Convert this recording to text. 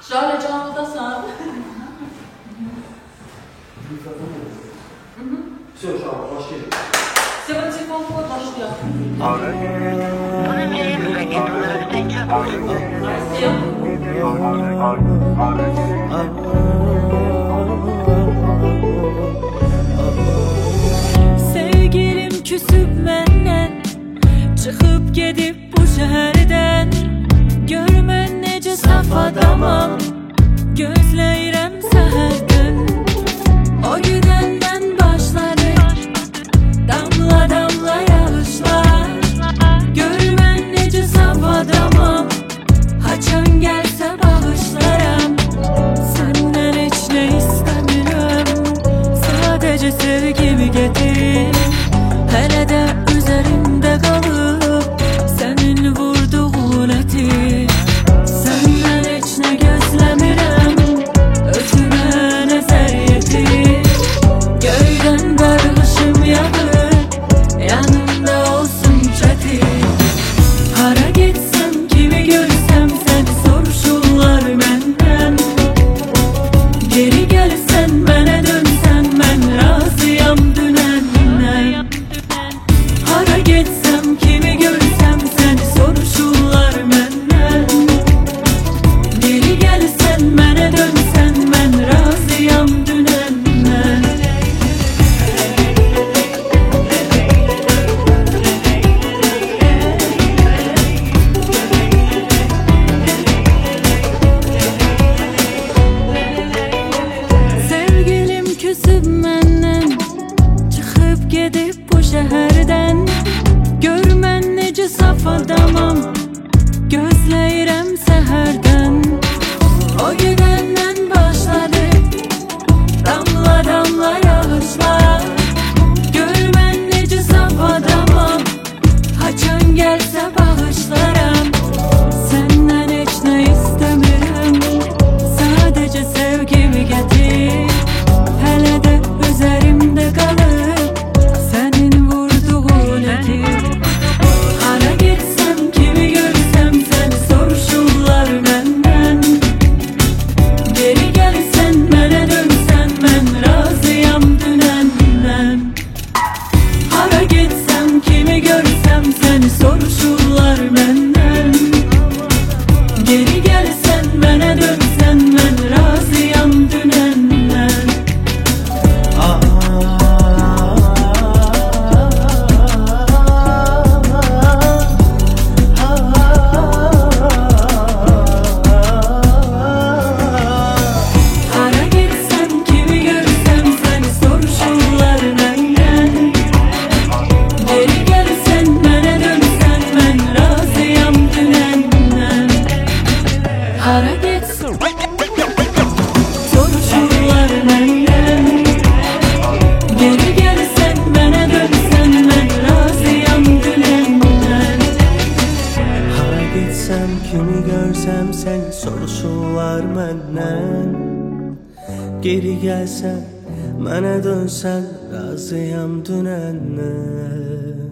Şöyle canlıdasan. Все, şahane, başlayalım. Seven telefon kod başlıyor. Sevgilim küsüp menden, çıkıp gedip bu şehirden. Görmen nece saf adamam, gözləyirəm səhərdən. O gündən başladı damla damla yağışlar. Görmen nece saf adamam, haçan gəlsə bağışlaram. Səndən heç nə istəmirəm, sadəcə sevgimi getir. Hələ də üzərimdə qalıb sənin vurduğun ətir. Səndən heç nə gözləmirəm, özümə nəzər yetir. Göydən qarğışım yağır, yanımda olsun çətir. Hara getsəm, kimi görsəm səni soruşurlar məndən. Geri gəlsən, mənə dönsən, mən razıyam dünəndən. Hara getsəm, kimi görsəm səni soruşurlar məndən. Geri gəlsən, mənə dönsən, mən razıyam dünəndən. Sevgilim küsüb məndən, çıxıb gedib bu şəhərdən. Görmən necə saf adamam, gözləyirəm səhərdən. O gündən başladı damla damla yağışlar. Görmən necə saf adamam, haçan gəlsə bağışlaram. Səndən heç nə istəmirəm, sadəcə sevgimi gətir. Hələ də üzərimdə qalıb sənin vurduğun ətir. Hara getsəm, kimi görsəm səni soruşurlar məndən. Geri gəlsən, mənə dönsən, mən razıyam dünəndən. Hara getsəm, kimi görsəm səni soruşurlar məndən. Geri gəlsən, mənə dönsən, mən razıyam dünəndən. Hara getsəm, kimi görsəm səni soruşurlar məndən. Geri gəlsən, mənə dönsən, mən razıyam dünəndən. Hara getsəm, soruşurlar məndən. Geri gəlsən, mənə dönsən, mən razıyam dünəndən. Hara getsəm, kimi görsəm səni soruşurlar məndən. Geri gəlsən, mənə dönsən, razıyam dünəndən.